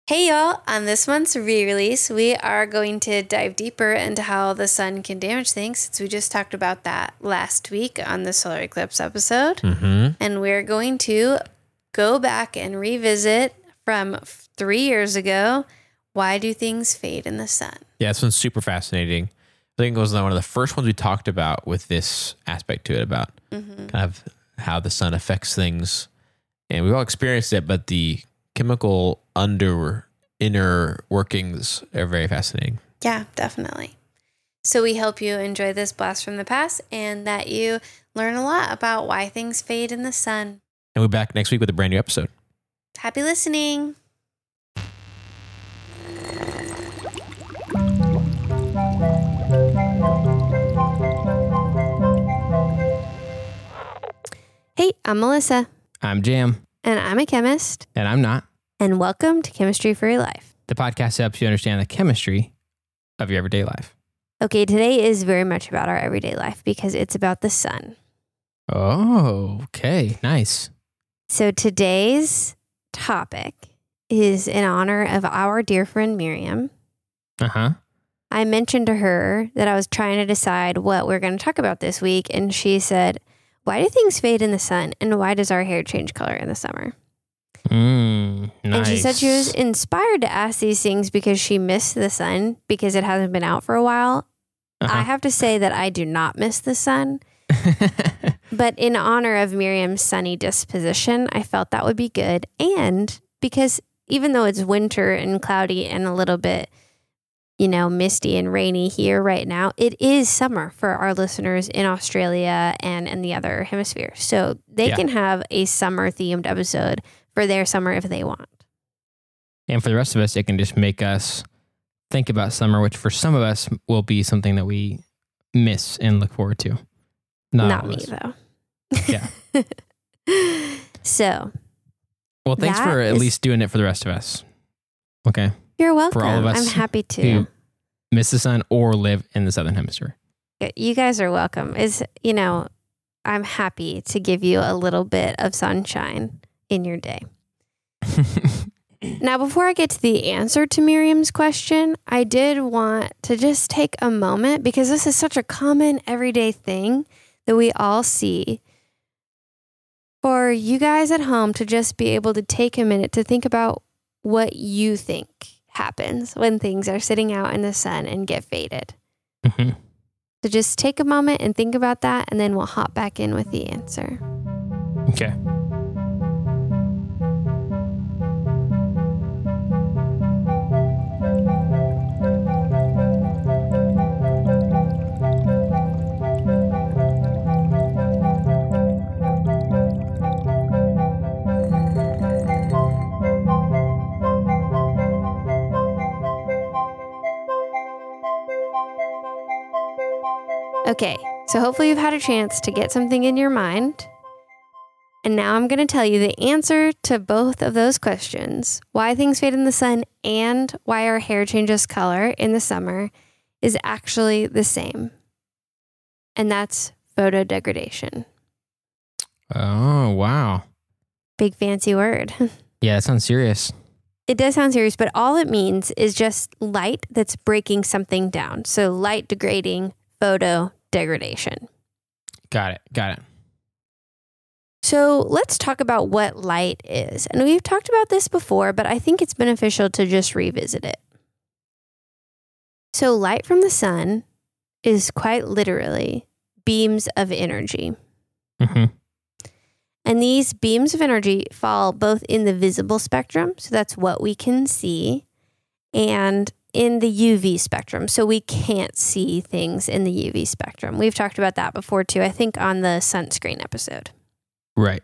Hey y'all, on this month's re-release, we are going to dive deeper into how the sun can damage things, since we just talked about that last week on the solar eclipse episode. Mm-hmm. And we're going to go back and revisit from 3 years ago, why do things fade in the sun? Yeah, this one's super fascinating. I think it was one of the first ones we talked about with this aspect to it about kind of how the sun affects things. And we've all experienced it, but the chemical inner workings are very fascinating. Yeah, definitely. So we hope you enjoy this blast from the past and that you learn a lot about why things fade in the sun. And we'll be back next week with a brand new episode. Happy listening. Hey, I'm Melissa. I'm Jam. And I'm a chemist. And I'm not. And welcome to Chemistry for Your Life. The podcast helps you understand the chemistry of your everyday life. Okay, today is very much about our everyday life because it's about the sun. Oh, okay. Nice. So today's topic is in honor of our dear friend Miriam. Uh-huh. I mentioned to her that I was trying to decide what we're going to talk about this week, and she said, why do things fade in the sun, and why does our hair change color in the summer? Nice. And she said she was inspired to ask these things because she missed the sun because it hasn't been out for a while. I have to say that I do not miss the sun. But in honor of Miriam's sunny disposition, I felt that would be good. And because even though it's winter and cloudy and a little bit, misty and rainy here right now, it is summer for our listeners in Australia and in the other hemisphere. So they can have a summer themed episode for their summer if they want. And for the rest of us, it can just make us think about summer, which for some of us will be something that we miss and look forward to. Not me, though. Yeah. So. Well, thanks for at least doing it for the rest of us. Okay. You're welcome. For all of us I'm happy to. Who miss the sun or live in the Southern Hemisphere. You guys are welcome. I'm happy to give you a little bit of sunshine in your day. Now, before I get to the answer to Miriam's question, I did want to just take a moment because this is such a common everyday thing that we all see. For you guys at home to just be able to take a minute to think about what you think happens when things are sitting out in the sun and get faded. Mm-hmm. So just take a moment and think about that, and then we'll hop back in with the answer. Okay. Okay, so hopefully you've had a chance to get something in your mind. And now I'm going to tell you the answer to both of those questions. Why things fade in the sun and why our hair changes color in the summer is actually the same. And that's photodegradation. Oh, wow. Big fancy word. Yeah, that sounds serious. It does sound serious, but all it means is just light that's breaking something down. So light degrading photodegradation. Got it. So let's talk about what light is. And we've talked about this before, but I think it's beneficial to just revisit it. So light from the sun is quite literally beams of energy. Mm-hmm. And these beams of energy fall both in the visible spectrum, so that's what we can see, and in the UV spectrum. So we can't see things in the UV spectrum. We've talked about that before too, I think on the sunscreen episode. Right.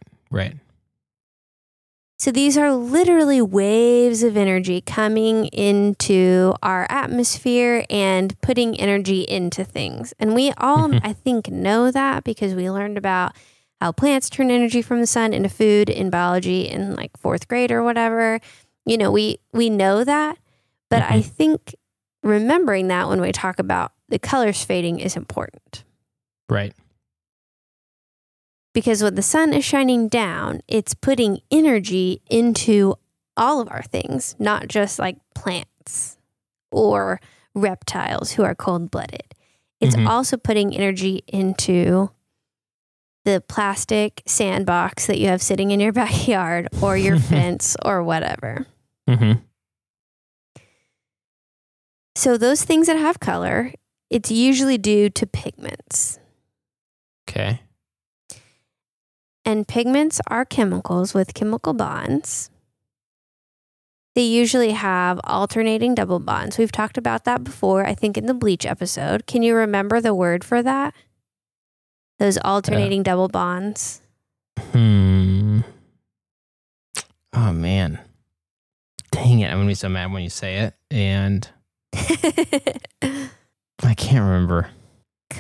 So these are literally waves of energy coming into our atmosphere and putting energy into things. And we all, I think, know that because we learned about how plants turn energy from the sun into food in biology in like 4th grade or whatever. We know that. But I think remembering that when we talk about the colors fading is important. Right. Because when the sun is shining down, it's putting energy into all of our things, not just like plants or reptiles who are cold-blooded. It's also putting energy into the plastic sandbox that you have sitting in your backyard or your fence or whatever. Mm-hmm. So those things that have color, it's usually due to pigments. Okay. And pigments are chemicals with chemical bonds. They usually have alternating double bonds. We've talked about that before, I think in the bleach episode. Can you remember the word for that? Those alternating double bonds? Oh, man. Dang it. I'm going to be so mad when you say it. And I can't remember. I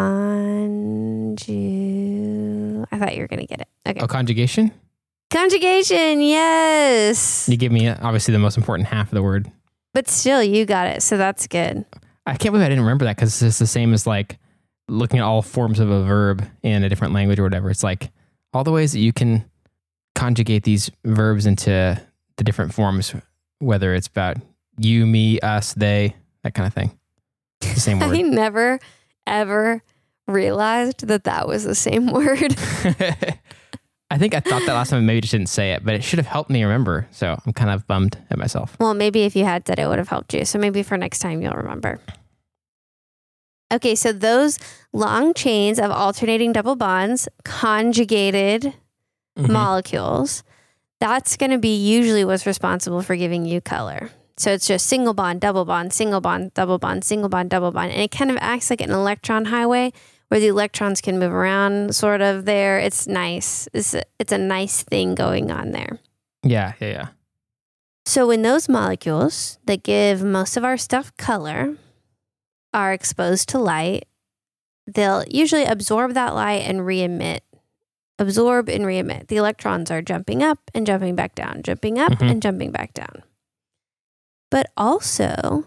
thought you were going to get it. Okay. Oh, conjugation? Conjugation, yes. You give me obviously the most important half of the word. But still, you got it, so that's good. I can't believe I didn't remember that because it's the same as like looking at all forms of a verb in a different language or whatever. It's like all the ways that you can conjugate these verbs into the different forms, whether it's about you, me, us, they, that kind of thing. It's the same word. I never, ever realized that was the same word. I think I thought that last time and maybe just didn't say it, but it should have helped me remember. So I'm kind of bummed at myself. Well, maybe if you had said it would have helped you. So maybe for next time you'll remember. Okay, so those long chains of alternating double bonds, conjugated molecules, that's going to be usually what's responsible for giving you color. So it's just single bond, double bond, single bond, double bond, single bond, double bond. And it kind of acts like an electron highway where the electrons can move around sort of there. It's nice. It's a nice thing going on there. Yeah. So when those molecules that give most of our stuff color are exposed to light, they'll usually absorb that light and re-emit. Absorb and re-emit. The electrons are jumping up and jumping back down, jumping up and jumping back down. But also,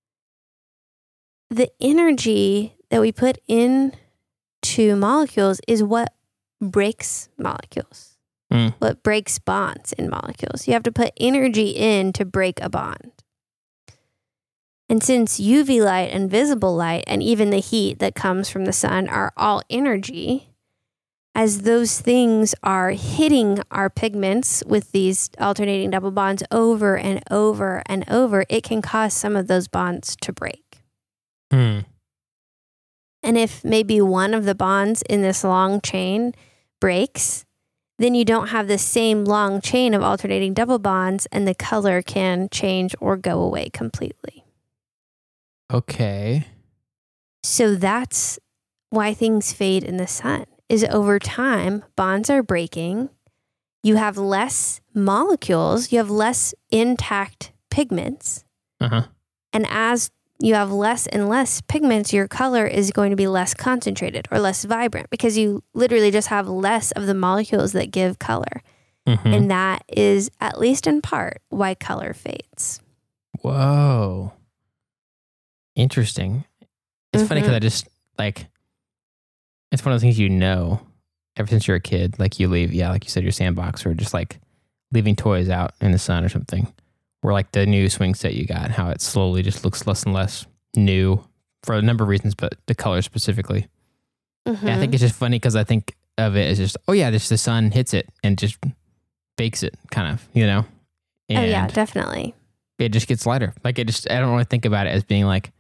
the energy that we put into molecules is what breaks molecules, what breaks bonds in molecules. You have to put energy in to break a bond. And since UV light and visible light and even the heat that comes from the sun are all energy, as those things are hitting our pigments with these alternating double bonds over and over and over, it can cause some of those bonds to break. And if maybe one of the bonds in this long chain breaks, then you don't have the same long chain of alternating double bonds and the color can change or go away completely. Okay. So that's why things fade in the sun, is over time, bonds are breaking. You have less molecules. You have less intact pigments. And as you have less and less pigments, your color is going to be less concentrated or less vibrant because you literally just have less of the molecules that give color. And that is, at least in part, why color fades. Whoa. Interesting. It's funny because I just, like, it's one of those things ever since you're a kid. Like, you leave, like you said, your sandbox, or just, like, leaving toys out in the sun or something. Or, like, the new swing set you got, how it slowly just looks less and less new for a number of reasons, but the color specifically. And I think it's just funny because I think of it as just, just the sun hits it and just bakes it, kind of, And oh, yeah, definitely. It just gets lighter. Like, I don't really think about it as being, like,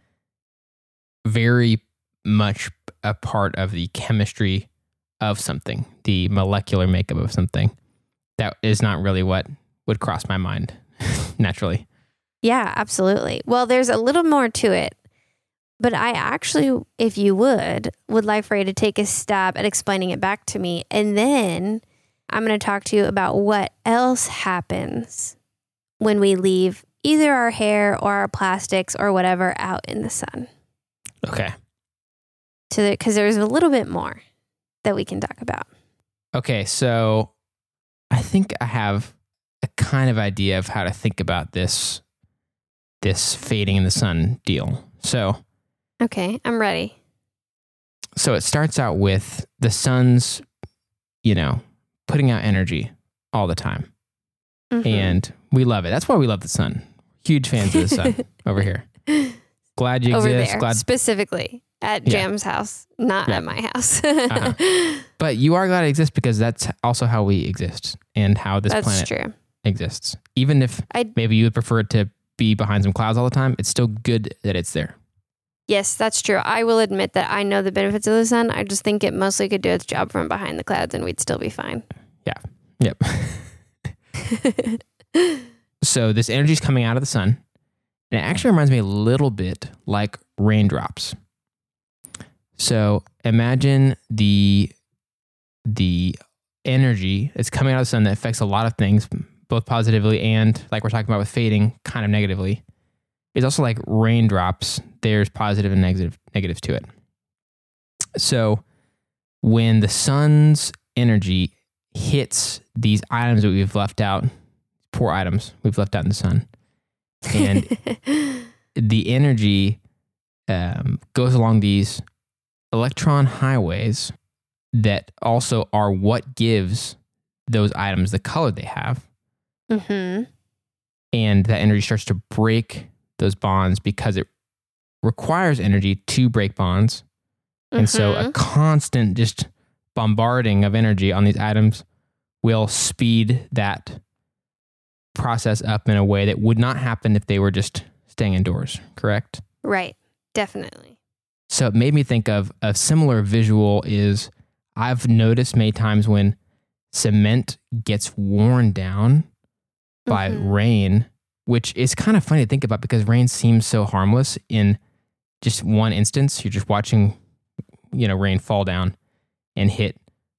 very much a part of the chemistry of something, the molecular makeup of something. That is not really what would cross my mind naturally. Yeah, absolutely. Well, there's a little more to it, but I actually, if you would like for you to take a stab at explaining it back to me. And then I'm going to talk to you about what else happens when we leave either our hair or our plastics or whatever out in the sun. Okay. Because there's a little bit more that we can talk about. Okay, so I think I have a kind of idea of how to think about this fading in the sun deal. So, okay, I'm ready. So it starts out with the sun's, putting out energy all the time. And We love it. That's why we love the sun. Huge fans of the sun over here. Glad you Over exist. there, Glad, specifically at Jam's house, not at my house. But you are glad it exists because that's also how we exist and how this planet true. exists. Even if maybe you would prefer it to be behind some clouds all the time, it's still good that it's there. Yes, that's true. I will admit that I know the benefits of the sun. I just think it mostly could do its job from behind the clouds and we'd still be fine. Yeah. Yep. So this energy is coming out of the sun. And it actually reminds me a little bit like raindrops. So imagine the energy that's coming out of the sun that affects a lot of things, both positively and, like we're talking about with fading, kind of negatively. It's also like raindrops. There's positive and negatives to it. So when the sun's energy hits these items that we've left out, poor items we've left out in the sun, and the energy goes along these electron highways that also are what gives those items the color they have. Mm-hmm. And that energy starts to break those bonds because it requires energy to break bonds. And so a constant just bombarding of energy on these items will speed that process up in a way that would not happen if they were just staying indoors, correct? Right. Definitely. So it made me think of a similar visual is I've noticed many times when cement gets worn down by rain, which is kind of funny to think about because rain seems so harmless in just one instance. You're just watching, rain fall down and hit,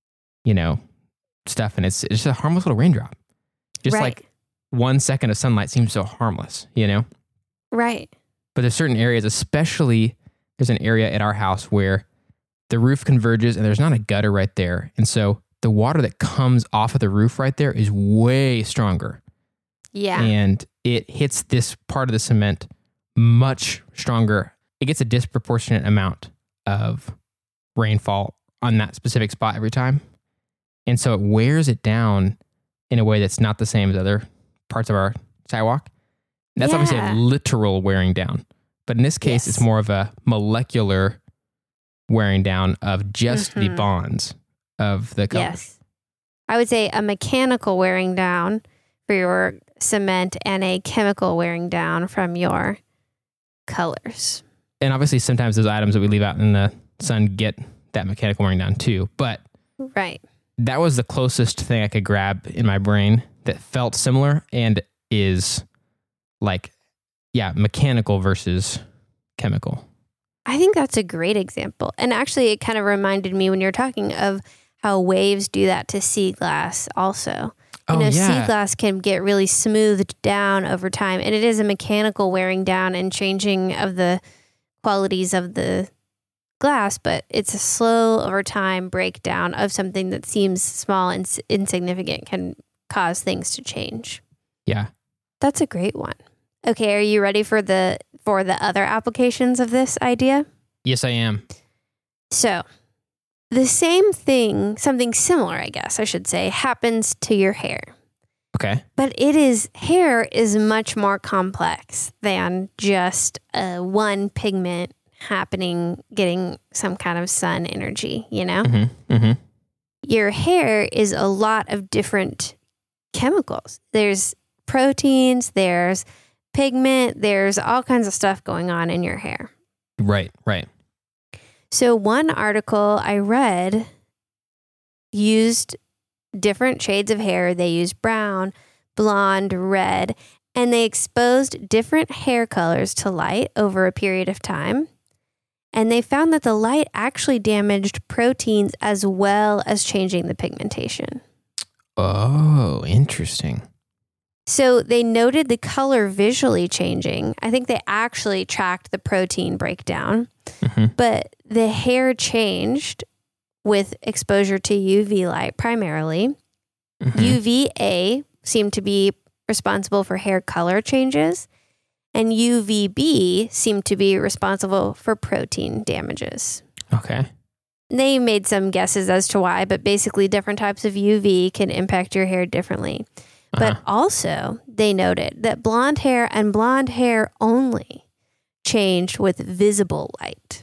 stuff. And it's just a harmless little raindrop. Just like 1 second of sunlight seems so harmless, Right. But there's certain areas, especially there's an area at our house where the roof converges and there's not a gutter right there. And so the water that comes off of the roof right there is way stronger. Yeah. And it hits this part of the cement much stronger. It gets a disproportionate amount of rainfall on that specific spot every time. And so it wears it down in a way that's not the same as other parts of our sidewalk. That's obviously a literal wearing down. But in this case, it's more of a molecular wearing down of just the bonds of the color. Yes. I would say a mechanical wearing down for your cement and a chemical wearing down from your colors. And obviously sometimes those items that we leave out in the sun get that mechanical wearing down too. But that was the closest thing I could grab in my brain that felt similar and is like, mechanical versus chemical. I think that's a great example. And actually, it kind of reminded me when you're talking of how waves do that to sea glass also. Sea glass can get really smoothed down over time, and it is a mechanical wearing down and changing of the qualities of the glass, but it's a slow over time breakdown of something that seems small and insignificant can cause things to change. Yeah. That's a great one. Okay, are you ready for the other applications of this idea? Yes, I am. So, the same thing, something similar, I guess I should say, happens to your hair. Okay. But hair is much more complex than just one pigment getting some kind of sun energy, Your hair is a lot of different chemicals. There's proteins, there's pigment, there's all kinds of stuff going on in your hair. Right. So one article I read used different shades of hair. They used brown, blonde, red, and they exposed different hair colors to light over a period of time. And they found that the light actually damaged proteins as well as changing the pigmentation. Oh, interesting. So they noted the color visually changing. I think they actually tracked the protein breakdown, but the hair changed with exposure to UV light primarily. UVA seemed to be responsible for hair color changes, and UVB seemed to be responsible for protein damages. Okay. They made some guesses as to why, but basically different types of UV can impact your hair differently. But also, they noted that blonde hair and blonde hair only changed with visible light.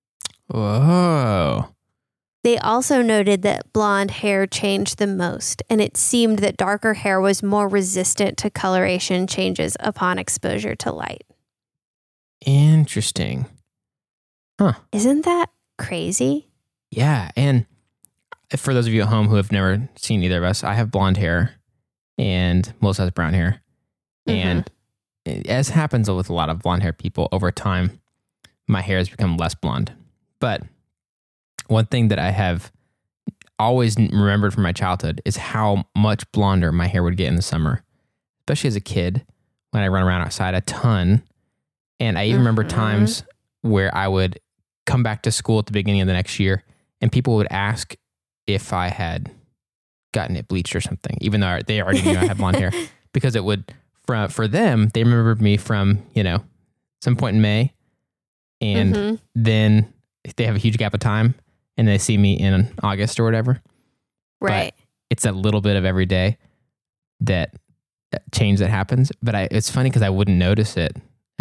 Whoa. They also noted that blonde hair changed the most, and it seemed that darker hair was more resistant to coloration changes upon exposure to light. Interesting. Huh. Isn't that crazy? Yeah. And for those of you at home who have never seen either of us, I have blonde hair and Melissa has brown hair. And as happens with a lot of blonde hair people, over time, my hair has become less blonde. But one thing that I have always remembered from my childhood is how much blonder my hair would get in the summer, especially as a kid when I run around outside a ton. And I even remember times where I would come back to school at the beginning of the next year and people would ask if I had gotten it bleached or something, even though they already knew I had blonde hair, because it would, for them, they remembered me from, some point in May. And then they have a huge gap of time and they see me in August or whatever. Right. But it's a little bit of every day that change that happens. But it's funny because I wouldn't notice it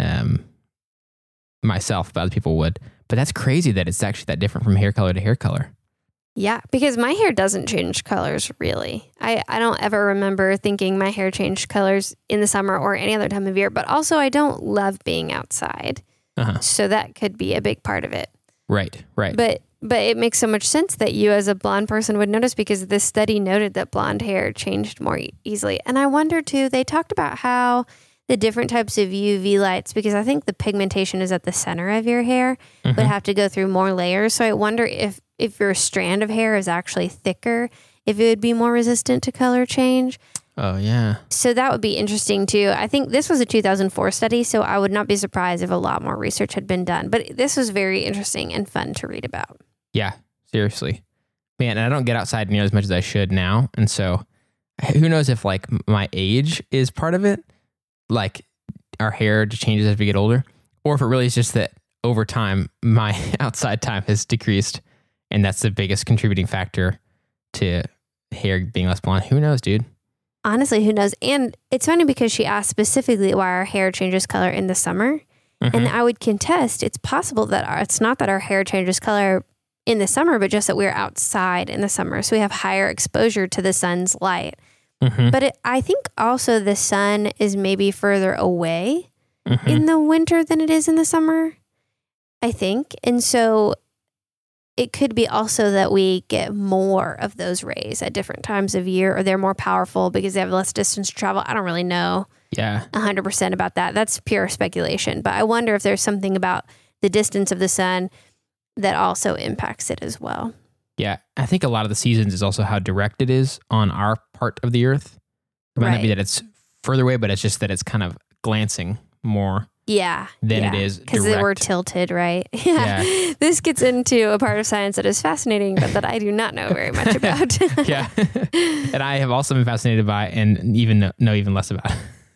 myself, but other people would. But that's crazy that it's actually that different from hair color to hair color. Yeah, because my hair doesn't change colors, really. I don't ever remember thinking my hair changed colors in the summer or any other time of year. But also, I don't love being outside. So that could be a big part of it. Right. But it makes so much sense that you as a blonde person would notice, because this study noted that blonde hair changed more easily. And I wonder too, they talked about how the different types of UV lights, because I think the pigmentation is at the center of your hair, would have to go through more layers. So I wonder if your strand of hair is actually thicker, if it would be more resistant to color change. Oh, yeah. So that would be interesting too. I think this was a 2004 study, so I would not be surprised if a lot more research had been done. But this was very interesting and fun to read about. Yeah, seriously. Man, and I don't get outside near as much as I should now. And so who knows if like my age is part of it, like our hair just changes as we get older, or if it really is just that over time, my outside time has decreased. And that's the biggest contributing factor to hair being less blonde. Who knows, dude? Honestly, who knows? And it's funny because she asked specifically why our hair changes color in the summer. And I would contest it's possible that it's not that our hair changes color in the summer, but just that we're outside in the summer. So we have higher exposure to the sun's light. But I think also the sun is maybe further away in the winter than it is in the summer, I think. And so it could be also that we get more of those rays at different times of year, or they're more powerful because they have less distance to travel. I don't really know 100% about that. That's pure speculation. But I wonder if there's something about the distance of the sun that also impacts it as well. Yeah, I think a lot of the seasons is also how direct it is on our part of the earth. It might not be that it's further away, but it's just that it's kind of glancing more than it is because they were tilted, right? Yeah. This gets into a part of science that is fascinating, but that I do not know very much about. Yeah. And I have also been fascinated by and even know even less about.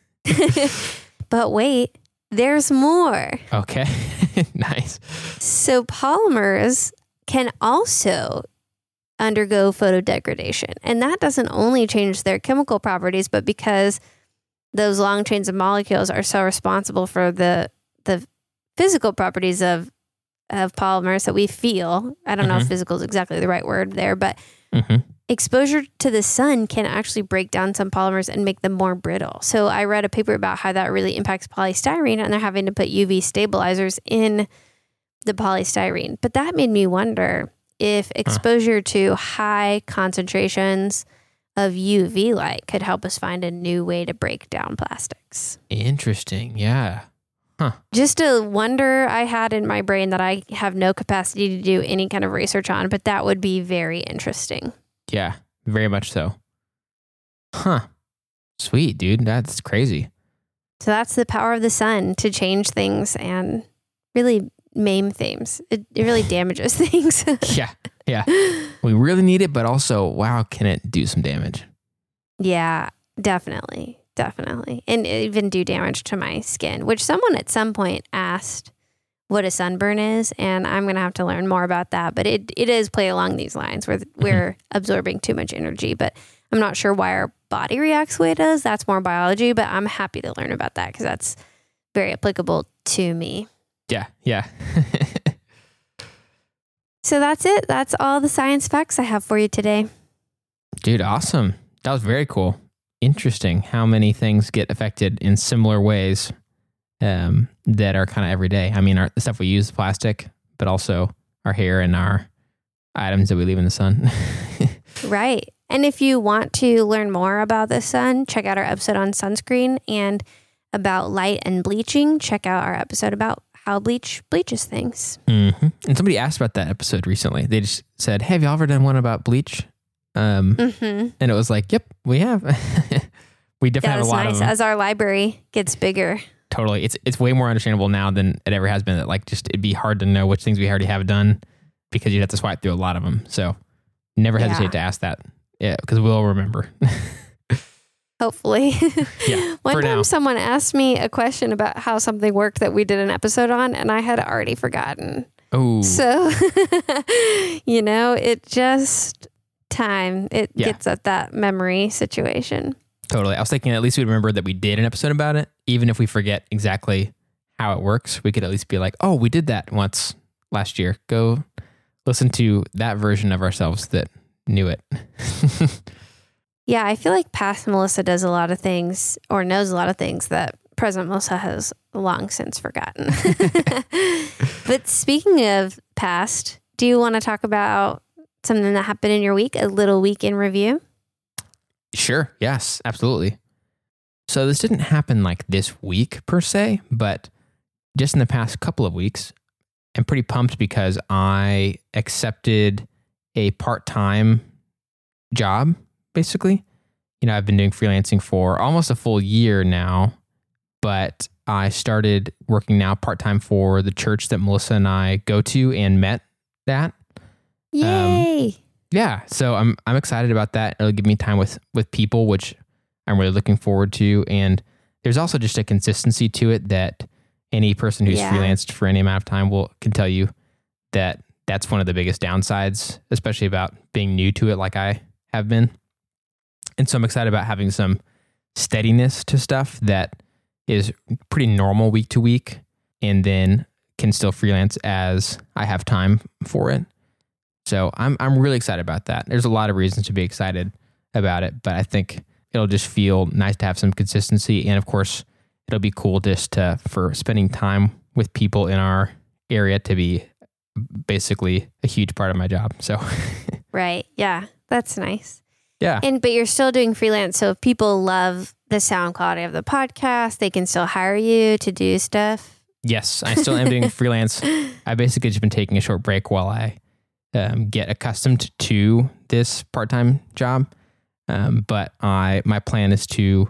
But wait, there's more. Okay. Nice. So polymers can also undergo photodegradation. And that doesn't only change their chemical properties, but because those long chains of molecules are so responsible for the physical properties of polymers that we feel. I don't know if physical is exactly the right word there, but exposure to the sun can actually break down some polymers and make them more brittle. So I read a paper about how that really impacts polystyrene, and they're having to put UV stabilizers in the polystyrene. But that made me wonder if exposure to high concentrations of UV light could help us find a new way to break down plastics. Interesting. Yeah. Just a wonder I had in my brain that I have no capacity to do any kind of research on, but that would be very interesting. Yeah, very much so. Sweet, dude. That's crazy. So that's the power of the sun to change things and really maim things. It really damages things. Yeah. We really need it, but also, wow, can it do some damage? Yeah, definitely. And even do damage to my skin, which someone at some point asked what a sunburn is, and I'm going to have to learn more about that. But it is play along these lines where we're absorbing too much energy, but I'm not sure why our body reacts the way it does. That's more biology, but I'm happy to learn about that because that's very applicable to me. Yeah. Yeah. So that's it. That's all the science facts I have for you today. Dude, awesome. That was very cool. Interesting how many things get affected in similar ways that are kind of everyday. I mean, the stuff we use, plastic, but also our hair and our items that we leave in the sun. Right. And if you want to learn more about the sun, check out our episode on sunscreen, and about light and bleaching, check out our episode about how bleach bleaches things. Mm-hmm. And somebody asked about that episode recently. They just said, hey, have you ever done one about bleach? And it was like, yep, we have. We definitely have a lot of them. As our library gets bigger. Totally. It's way more understandable now than it ever has been. That like just it'd be hard to know which things we already have done because you'd have to swipe through a lot of them. So never hesitate to ask that. Yeah, because we'll remember. Hopefully. Yeah. One time someone asked me a question about how something worked that we did an episode on, and I had already forgotten. Oh. So, it just time. It gets at that memory situation. Totally. I was thinking at least we'd remember that we did an episode about it. Even if we forget exactly how it works, we could at least be like, oh, we did that once last year. Go listen to that version of ourselves that knew it. Yeah, I feel like past Melissa does a lot of things or knows a lot of things that present Melissa has long since forgotten. But speaking of past, do you want to talk about something that happened in your week, a little week in review? Sure. Yes, absolutely. So this didn't happen like this week per se, but just in the past couple of weeks, I'm pretty pumped because I accepted a part-time job, basically. I've been doing freelancing for almost a full year now, but I started working now part-time for the church that Melissa and I go to and met at. Yay! Yeah, so I'm excited about that. It'll give me time with people, which I'm really looking forward to. And there's also just a consistency to it that any person who's freelanced for any amount of time can tell you that that's one of the biggest downsides, especially about being new to it like I have been. And so I'm excited about having some steadiness to stuff that is pretty normal week to week and then can still freelance as I have time for it. So I'm really excited about that. There's a lot of reasons to be excited about it, but I think it'll just feel nice to have some consistency. And of course, it'll be cool just for spending time with people in our area to be basically a huge part of my job. So Right. Yeah. That's nice. Yeah. But you're still doing freelance. So if people love the sound quality of the podcast, they can still hire you to do stuff. Yes. I still am doing freelance. I basically just been taking a short break while I get accustomed to this part-time job. But my plan is to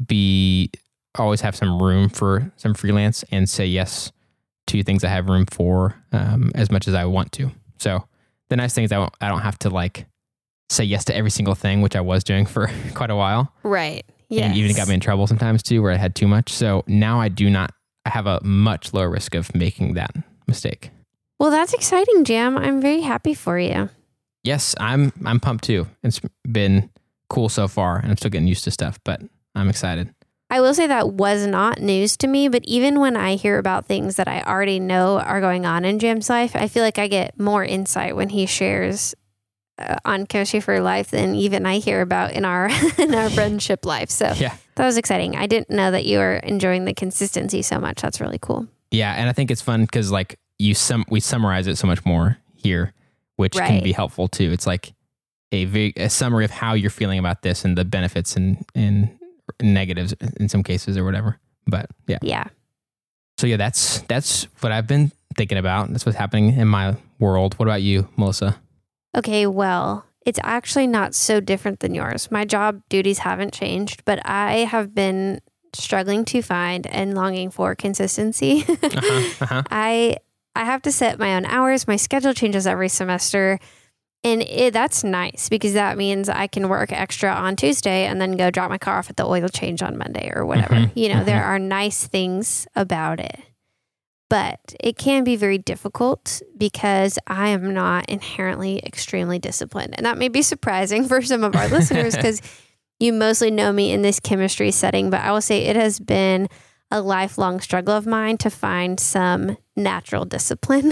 always have some room for some freelance and say yes to things I have room for as much as I want to. So the nice thing is I don't have to like say yes to every single thing, which I was doing for quite a while. Right. Yeah. And even got me in trouble sometimes too, where I had too much. So now I have a much lower risk of making that mistake. Well, that's exciting, Jam. I'm very happy for you. Yes, I'm pumped too. It's been cool so far, and I'm still getting used to stuff, but I'm excited. I will say that was not news to me, but even when I hear about things that I already know are going on in Jam's life, I feel like I get more insight when he shares on Chemistry for Life than even I hear about in our friendship life. So that was exciting. I didn't know that you were enjoying the consistency so much. That's really cool. Yeah, and I think it's fun because like we summarize it so much more here, which can be helpful too. It's like a summary of how you're feeling about this and the benefits and negatives in some cases or whatever. But yeah. So yeah, that's what I've been thinking about. That's what's happening in my world. What about you, Melissa? Okay, well, it's actually not so different than yours. My job duties haven't changed, but I have been struggling to find and longing for consistency. I have to set my own hours. My schedule changes every semester. And that's nice because that means I can work extra on Tuesday and then go drop my car off at the oil change on Monday or whatever. There are nice things about it. But it can be very difficult because I am not inherently extremely disciplined. And that may be surprising for some of our listeners because you mostly know me in this chemistry setting, but I will say it has been a lifelong struggle of mine to find some natural discipline.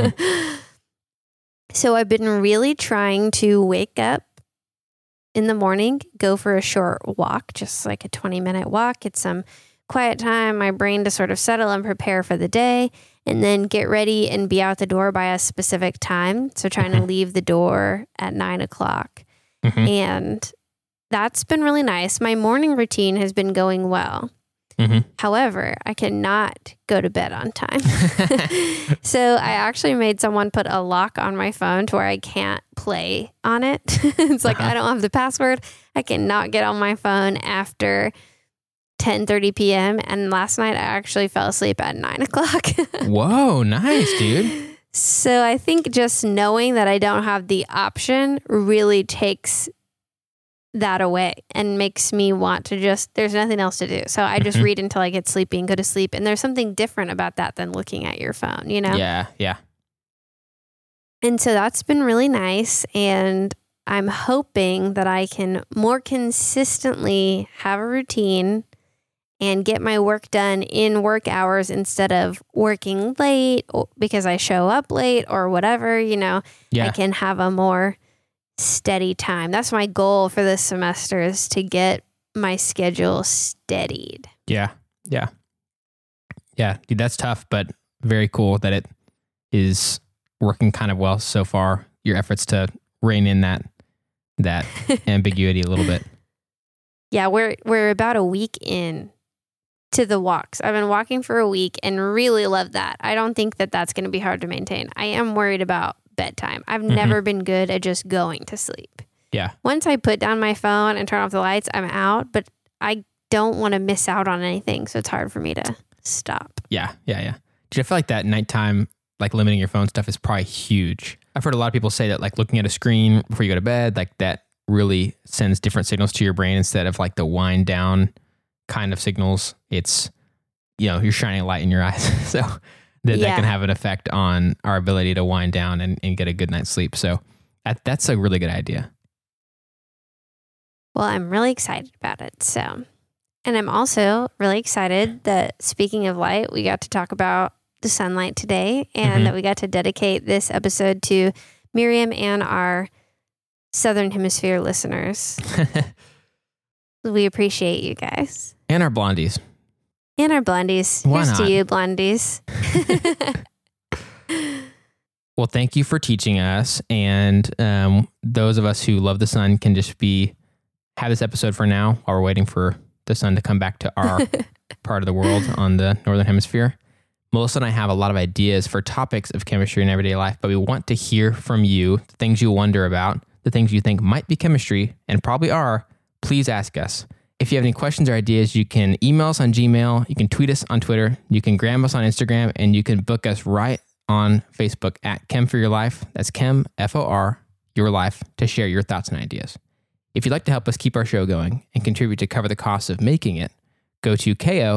So I've been really trying to wake up in the morning, go for a short walk, just like a 20-minute walk, get some quiet time, my brain to sort of settle and prepare for the day, and then get ready and be out the door by a specific time. So trying to leave the door at 9:00. And that's been really nice. My morning routine has been going well. However, I cannot go to bed on time. So I actually made someone put a lock on my phone to where I can't play on it. It's like, I don't have the password. I cannot get on my phone after 10:30 p.m. And last night I actually fell asleep at 9:00. Whoa, nice, dude. So I think just knowing that I don't have the option really takes that away and makes me want to there's nothing else to do. So I just read until I get sleepy and go to sleep. And there's something different about that than looking at your phone, you know? Yeah. And so that's been really nice. And I'm hoping that I can more consistently have a routine and get my work done in work hours instead of working late because I show up late or whatever, you know? I can have a more steady time. That's my goal for this semester, is to get my schedule steadied. Yeah. Dude, that's tough, but very cool that it is working kind of well so far. Your efforts to rein in that ambiguity a little bit. Yeah, we're about a week in to the walks. I've been walking for a week and really love that. I don't think that that's going to be hard to maintain. I am worried about bedtime. I've never been good at just going to sleep. Yeah. Once I put down my phone and turn off the lights, I'm out, but I don't want to miss out on anything. So it's hard for me to stop. Yeah. Dude, I feel like that nighttime, like limiting your phone stuff is probably huge. I've heard a lot of people say that like looking at a screen before you go to bed, like that really sends different signals to your brain instead of like the wind down kind of signals. It's, you're shining a light in your eyes. So that can have an effect on our ability to wind down and get a good night's sleep. So that's a really good idea. Well, I'm really excited about it. So, and I'm also really excited that, speaking of light, we got to talk about the sunlight today, and that we got to dedicate this episode to Miriam and our Southern Hemisphere listeners. We appreciate you guys. And our blondies. Why Here's not? To you, blondies. Well, thank you for teaching us. And those of us who love the sun can just have this episode for now while we're waiting for the sun to come back to our part of the world on the Northern Hemisphere. Melissa and I have a lot of ideas for topics of chemistry in everyday life, but we want to hear from you, the things you wonder about, the things you think might be chemistry and probably are. Please ask us. If you have any questions or ideas, you can email us on Gmail, you can tweet us on Twitter, you can gram us on Instagram, and you can book us right on Facebook at Chem for Your Life. That's Chem, F-O-R, Your Life, to share your thoughts and ideas. If you'd like to help us keep our show going and contribute to cover the costs of making it, go to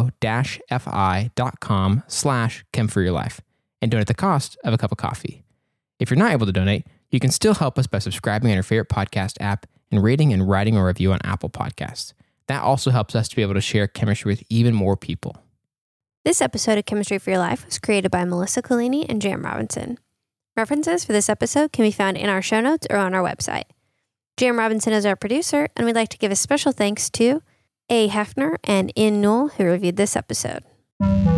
ko-fi.com/chemforyourlife and donate the cost of a cup of coffee. If you're not able to donate, you can still help us by subscribing on your favorite podcast app and rating and writing a review on Apple Podcasts. That also helps us to be able to share chemistry with even more people. This episode of Chemistry for Your Life was created by Melissa Collini and J.M. Robinson. References for this episode can be found in our show notes or on our website. J.M. Robinson is our producer, and we'd like to give a special thanks to A. Hefner and In Newell, who reviewed this episode.